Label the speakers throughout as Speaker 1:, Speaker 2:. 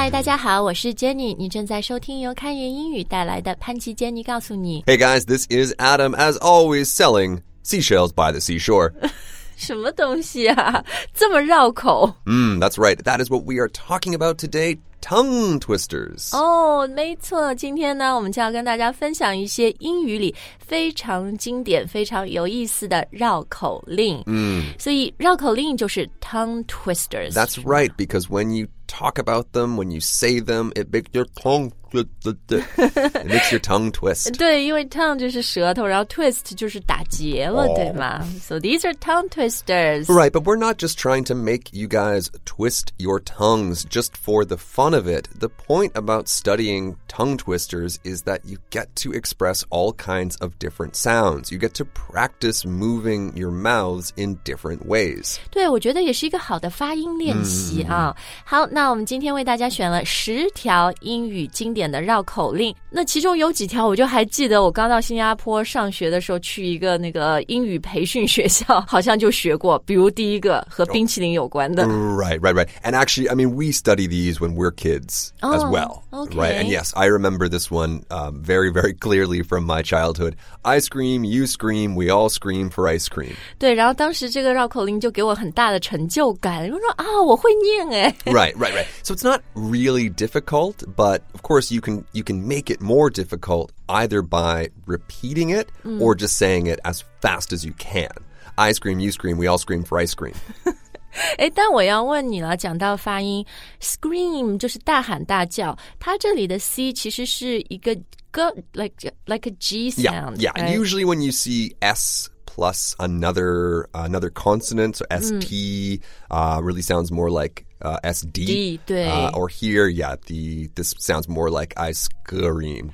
Speaker 1: 嗨，大家好，我是 Jenny， 你正在收听由开言英语带来的潘琪 Jenny 告诉你。
Speaker 2: Hey guys, this is Adam, as always selling seashells by the seashore.
Speaker 1: 什么东西啊，这么绕口。
Speaker 2: That's right. That is what we are talking about today, tongue twisters.
Speaker 1: 没错，今天呢，我们就要跟大家分享一些英语里非常经典、非常有意思的绕口令。所以绕口令就是 tongue twisters.
Speaker 2: That's right, because when you talk about them, when you say them, it makes your tongue it makes your tongue twist.
Speaker 1: 对，因为 tongue 就是舌头，然后 twist 就是打结了，对吗？ So these are tongue twisters.
Speaker 2: Right, but we're not just trying to make you guys twist your tongues just for the fun of it. The point about studying tongue twisters is that you get to express all kinds of different sounds. You get to practice moving your mouths in different ways.
Speaker 1: 对，我觉得也是一个好的发音练习啊。好，那我们今天为大家选了10条英语经典的绕口令。那其中有几条我就还记得，我刚到新加坡上学的时候，去一个那个英语培训学校，好像就学过。比如第一个和冰淇淋有关的。
Speaker 2: Right. And actually, I mean, we study these when we're kids as well.
Speaker 1: Okay.
Speaker 2: Right. And yes, I remember this one very, very clearly from my childhood. I scream, you scream, we all scream for ice cream.
Speaker 1: 对，然后当时这个绕口令就给我很大的成就感，我说啊，我会念哎。
Speaker 2: Right. So it's not really difficult, but of course you can make it more difficult either by repeating it or just saying it as fast as you can. I scream, you scream, we all scream for ice cream.
Speaker 1: 但我要问你了，讲到发音 scream 就是大喊大叫，它这里的 C 其实是一个 like a G sound.
Speaker 2: Yeah.
Speaker 1: Right?
Speaker 2: Usually when you see S plus another consonant, so ST really sounds more like SD.
Speaker 1: D, 对。
Speaker 2: Or here, this sounds more like I scream.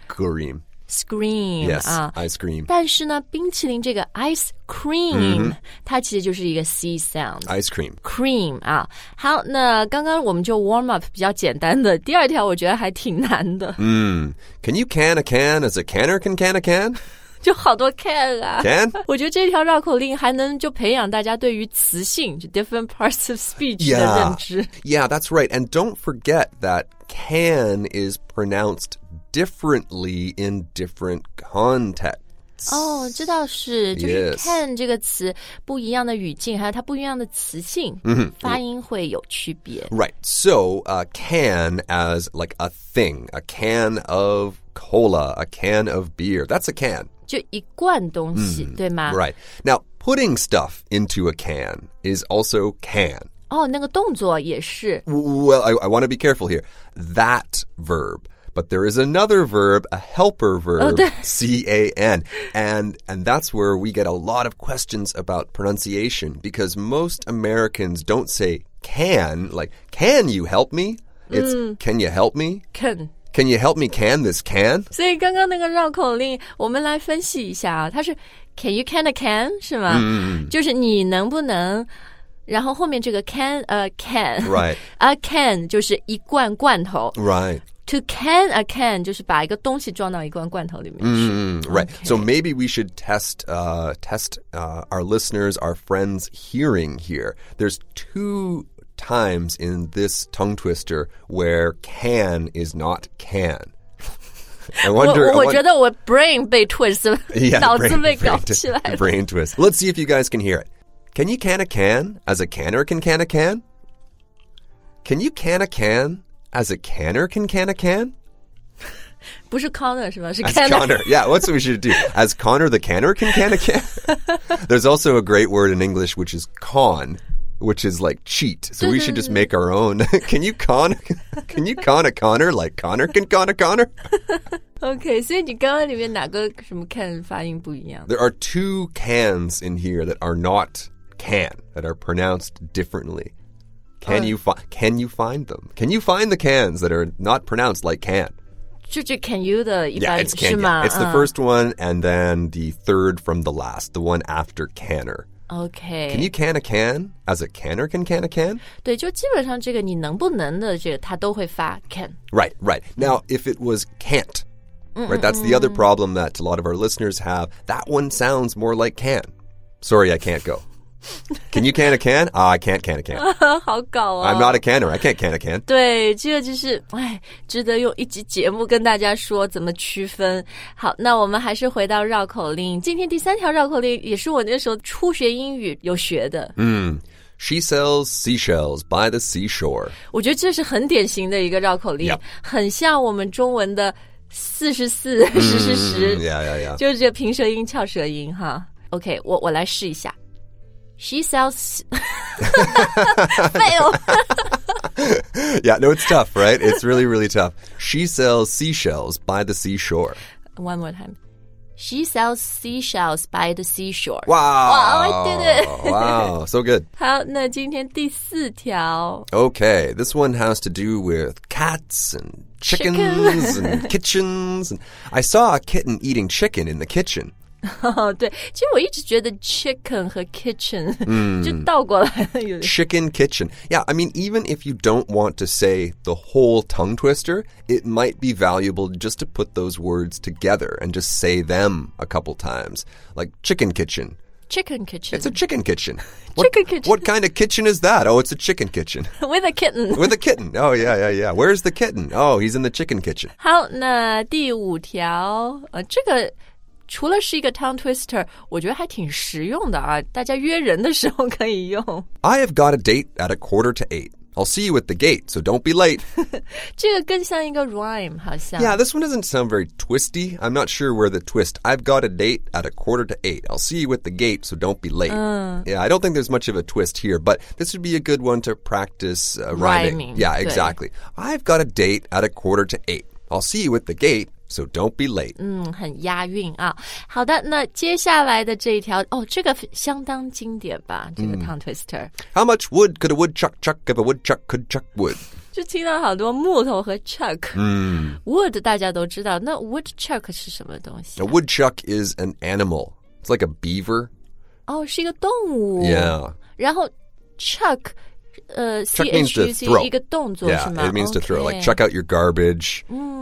Speaker 1: Scream
Speaker 2: Yes, I scream.
Speaker 1: 但是呢，冰淇淋这个 ice cream，它其实就是一个 C sound.
Speaker 2: Ice cream.
Speaker 1: Cream 啊。好，那刚刚我们就 warm up 比较简单的，第二条我觉得还挺难的。
Speaker 2: Can you can a can as a canner can a can?
Speaker 1: 就好多 can 啊
Speaker 2: Can?
Speaker 1: 我觉得这条绕口令还能就培养大家对于词性就 different parts of speech 的认知。
Speaker 2: Yeah, that's right. And don't forget that can is pronounced differently in different contexts.
Speaker 1: 这倒是，就是 can 这个词不一样的语境，还有它不一样的词性，发音会有区别。
Speaker 2: Right. So, can as like a thing, a can of cola, a can of beer. That's a can.
Speaker 1: 就一罐东西，对吗？
Speaker 2: Right. Now, putting stuff into a can is also can.
Speaker 1: 那个动作也是。
Speaker 2: Well, I want to be careful here. That verb. But there is another verb, a helper verb, C-A-N. And that's where we get a lot of questions about pronunciation because most Americans don't say can, like, can you help me? It's, can you help me? Can you help me can this can?
Speaker 1: 所以刚刚那个绕口令，我们来分析一下啊，它是 Can you can a can 是吗？就是你能不能，然后后面这个 can
Speaker 2: Right.
Speaker 1: a can 就是一罐罐头
Speaker 2: Right.
Speaker 1: To can a can 就是把一个东西装到一罐罐头里面去。
Speaker 2: Right.
Speaker 1: Okay.
Speaker 2: So maybe we should test our listeners, our friends' hearing here. There's 2 times in this tongue twister where can is not can. I wonder.
Speaker 1: 我觉得我 brain 被 twist 了，
Speaker 2: Yeah,
Speaker 1: 脑子被搞起来了。
Speaker 2: brain twist. Let's see if you guys can hear it. Can you can a can as a canner can a can? Can you can a can as a canner can a can?
Speaker 1: 不是 Connor 是吧？是
Speaker 2: As
Speaker 1: Connor.
Speaker 2: Connor. Yeah, what's what we should do? As Connor the canner can a can? There's also a great word in English which is con, which is like cheat. So we should just make our own. Can you con a Connor like Connor can con a Connor?
Speaker 1: OK， 所以你刚刚里面哪个什么 can 发音不一样？
Speaker 2: There are 2 cans in here that are not can, that are pronounced differently. Can you find them? Can you find the cans that are not pronounced like can?
Speaker 1: 就 can you 的一般
Speaker 2: it's can.
Speaker 1: 是吗？
Speaker 2: It's the first one and then the third from the last, the one after canner.
Speaker 1: OK.
Speaker 2: Can you can a can as a canner can a can?
Speaker 1: 对，就基本上这个你能不能的这个它都会发 can.
Speaker 2: Right. Now, if it was can't, right, that's the other problem that a lot of our listeners have. That one sounds more like can. Sorry, I can't go. Can you can a can? I can't can a can.
Speaker 1: 好搞啊
Speaker 2: I'm not a canner. I can't can a can.
Speaker 1: 对，这个就是值得用一集节目跟大家说怎么区分。好，那我们还是回到绕口令。今天第3条绕口令也是我那时候初学英语有学的。
Speaker 2: She sells seashells by the seashore.
Speaker 1: 我觉得这是很典型的一个绕口令，
Speaker 2: Yep.
Speaker 1: 很像我们中文的44、10、
Speaker 2: Yeah.
Speaker 1: 就是这平舌音、翘舌音哈。OK， 我来试一下。She sells fail.
Speaker 2: Yeah, no, it's tough, right? It's really, really tough. She sells seashells by the seashore.
Speaker 1: One more time. She sells seashells by the seashore.
Speaker 2: Wow.
Speaker 1: I did it.
Speaker 2: Wow, so good.
Speaker 1: 好，那今天第4条。
Speaker 2: Okay, this one has to do with cats and chickens and kitchens. And I saw a kitten eating chicken in the kitchen.
Speaker 1: 对，其实我一直觉得 chicken 和 kitchen 就倒过来了有点。
Speaker 2: Chicken kitchen. Yeah, I mean, even if you don't want to say the whole tongue twister, it might be valuable just to put those words together and just say them a couple times. Like chicken kitchen.
Speaker 1: Chicken kitchen.
Speaker 2: It's a chicken kitchen.
Speaker 1: Chicken kitchen.
Speaker 2: What kind of kitchen is that? Oh, it's a chicken kitchen.
Speaker 1: With a kitten.
Speaker 2: With a kitten. Oh, yeah. Where's the kitten? Oh, he's in the chicken kitchen.
Speaker 1: 好，那第5条，这个除了是一个 tongue twister， 我觉得还挺实用的啊，大家约人的时候可以用。
Speaker 2: I have got a date at 7:45. I'll see you at the gate, so don't be late.
Speaker 1: 这个更像一个 rhyme 好像。
Speaker 2: Yeah, this one doesn't sound very twisty. I'm not sure where the twist. I've got a date at 7:45. I'll see you at the gate, so don't be late. Yeah, I don't think there's much of a twist here, but this would be a good one to practice rhyming. Yeah, exactly. I've got a date at 7:45. I'll see you at the gate, so don't be late.
Speaker 1: 很押韵啊。好的，那接下来的这一条，这个相当经典吧，这个 tongue twister。
Speaker 2: How much wood could a woodchuck chuck if a woodchuck could chuck wood?
Speaker 1: 就听到好多木头和 chuck。wood 大家都知道，那 woodchuck 是什么东西
Speaker 2: A woodchuck is an animal. It's like a beaver.
Speaker 1: 是一个动物。
Speaker 2: Yeah.
Speaker 1: 然后 chuck
Speaker 2: Chuck means to
Speaker 1: CHUC
Speaker 2: throw.
Speaker 1: 一个动作
Speaker 2: Yeah,
Speaker 1: 是吗
Speaker 2: it means to throw. Like
Speaker 1: Okay.
Speaker 2: chuck out your garbage,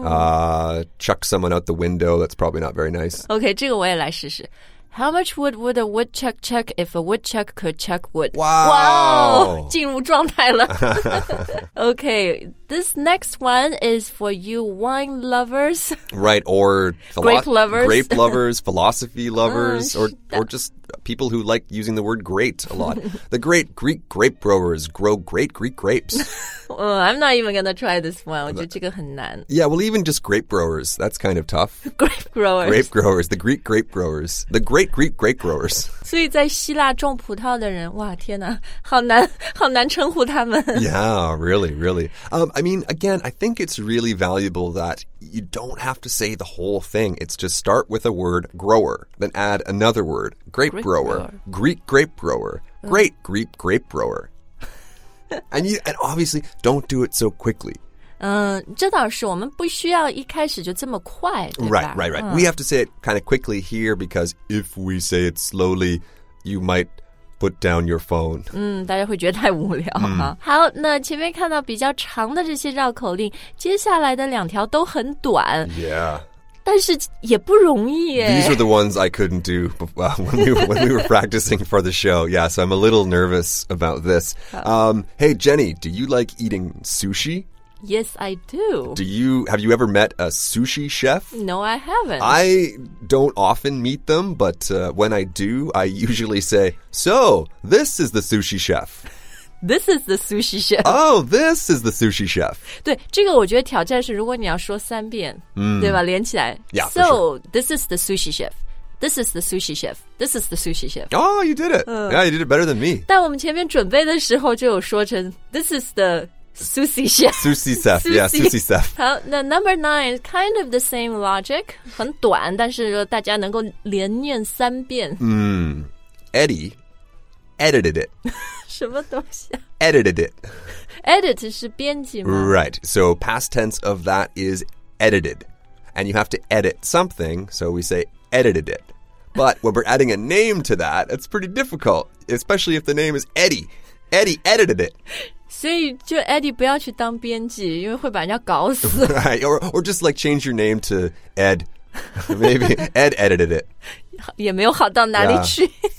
Speaker 2: chuck someone out the window. That's probably not very nice.
Speaker 1: OK， 这个我也来试试。How much wood would a woodchuck chuck if a woodchuck could chuck wood?
Speaker 2: Wow.
Speaker 1: 进入状态了。Okay, this next one is for you wine lovers.
Speaker 2: Right, or
Speaker 1: Grape lovers.
Speaker 2: grape lovers, philosophy lovers, or just people who like using the word great a lot. The great Greek grape growers grow great Greek grapes.
Speaker 1: I'm not even gonna try this one. 我觉得这个很难。
Speaker 2: Yeah, well, even just grape growers, that's kind of tough.
Speaker 1: Grape growers.
Speaker 2: Grape growers, the Greek grape growers, the great Greek grape growers.
Speaker 1: 所以在希腊种葡萄的人，哇，天哪，好难称呼他们。
Speaker 2: Yeah, really. I mean, again, I think it's really valuable that you don't have to say the whole thing. It's just start with a word, grower, then add another word, grape grower, Greek grape grower, great Greek grape grower. And obviously don't do it so quickly.
Speaker 1: 这倒是，我们不需要一开始就这么快，对吧？
Speaker 2: Right. We have to say it kind of quickly here because if we say it slowly, you might put down your phone.
Speaker 1: 大家会觉得太无聊哈。好，那前面看到比较长的这些绕口令，接下来的2条都很短。
Speaker 2: Yeah.
Speaker 1: 但是也不容易耶。
Speaker 2: These are the ones I couldn't do when we were practicing for the show. Yeah, so I'm a little nervous about this. Hey, Jenny, do you like eating sushi?
Speaker 1: Yes, I do.
Speaker 2: Have you ever met a sushi chef?
Speaker 1: No, I haven't.
Speaker 2: I don't often meet them, but when I do, I usually say, "So, this is the sushi chef."
Speaker 1: This is the sushi chef.
Speaker 2: Oh, this is the sushi chef.
Speaker 1: 对，这个我觉得挑战是，如果你要说3遍，对吧？连起来。
Speaker 2: Yeah,
Speaker 1: So,
Speaker 2: for sure.
Speaker 1: this is the sushi chef. This is the sushi chef. This is the sushi chef.
Speaker 2: Oh, you did it. Yeah, you did it better than me.
Speaker 1: 但我们前面准备的时候就有说成 This is the sushi chef.
Speaker 2: Sushi chef. Yeah, sushi chef.
Speaker 1: 好，那 number 9 kind of the same logic， 很短，但是大家能够连念3遍。
Speaker 2: Eddie edited it.
Speaker 1: 什么东西啊
Speaker 2: Edited it.
Speaker 1: Edit 是编辑吗
Speaker 2: Right. So past tense of that is edited. And you have to edit something, so we say edited it. But when we're adding a name to that, it's pretty difficult, especially if the name is Eddie. Eddie edited it.
Speaker 1: 所以就 Eddie 不要去当编辑，因为会把人家搞死。
Speaker 2: Right. Or just like change your name to Ed. Maybe Ed edited it.
Speaker 1: 也没有好到哪里去。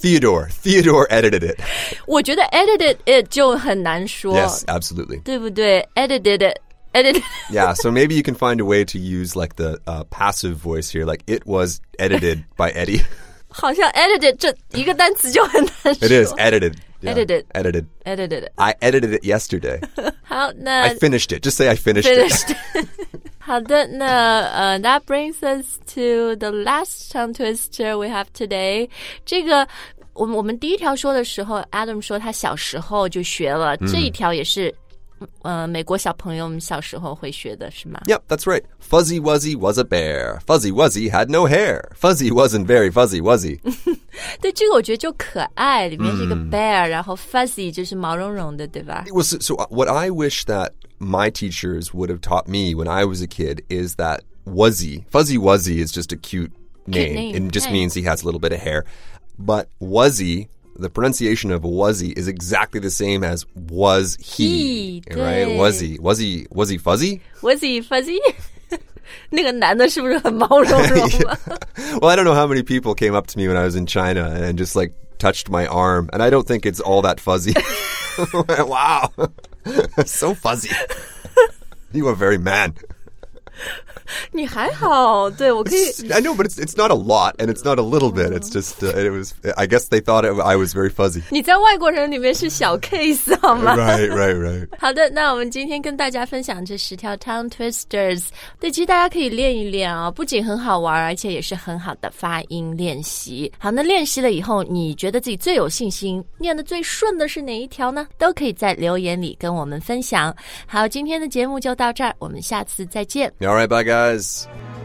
Speaker 2: Theodore edited it.
Speaker 1: 我觉得 edited it 就很难说。
Speaker 2: Yes, absolutely.
Speaker 1: 对不对 ？edited it.Edited.
Speaker 2: Yeah, so maybe you can find a way to use like the passive voice here, like it was edited by Eddie.
Speaker 1: 好像 edited 这一个单词就很难说。
Speaker 2: It is edited. Yeah,
Speaker 1: edited.
Speaker 2: I edited it yesterday.
Speaker 1: 好，那
Speaker 2: I finished it. Just say I finished
Speaker 1: it.
Speaker 2: 好
Speaker 1: 的，那that brings us to the last tongue twister we have today. 这个我们第一条说的时候 ，Adam 说他小时候就学了，这一条也是。美国小朋友们小时候会学的是吗？
Speaker 2: Yep, that's right. Fuzzy Wuzzy was a bear. Fuzzy Wuzzy had no hair. Fuzzy wasn't very fuzzy, was he?
Speaker 1: 对，这个我觉得就可爱，里面是一个 bear，然后 fuzzy 就是毛茸茸的，对吧？
Speaker 2: So what I wish that my teachers would have taught me when I was a kid is that Fuzzy Wuzzy is just a cute name. It just means he has a little bit of hair. But Wuzzy...The pronunciation of Wuzzy is exactly the same as was he, right? Wuzzy fuzzy?
Speaker 1: Wuzzy fuzzy? 那个男的是不是很毛茸茸啊？
Speaker 2: Well, I don't know how many people came up to me when I was in China and just like touched my arm, and I don't think it's all that fuzzy. Wow, so fuzzy. You are very man.
Speaker 1: 你还好，对我可以。
Speaker 2: I know, but it's not a lot, and it's not a little bit. It's just it was. I guess they thought I was very fuzzy.
Speaker 1: 你在外国人里面是小 case 好吗
Speaker 2: ？Right.
Speaker 1: 好的，那我们今天跟大家分享这10条 tongue twisters。对，其实大家可以练一练啊，不仅很好玩，而且也是很好的发音练习。好，那练习了以后，你觉得自己最有信心、念得最顺的是哪一条呢？都可以在留言里跟我们分享。好，今天的节目就到这儿，我们下次再见。
Speaker 2: All right, bye guys.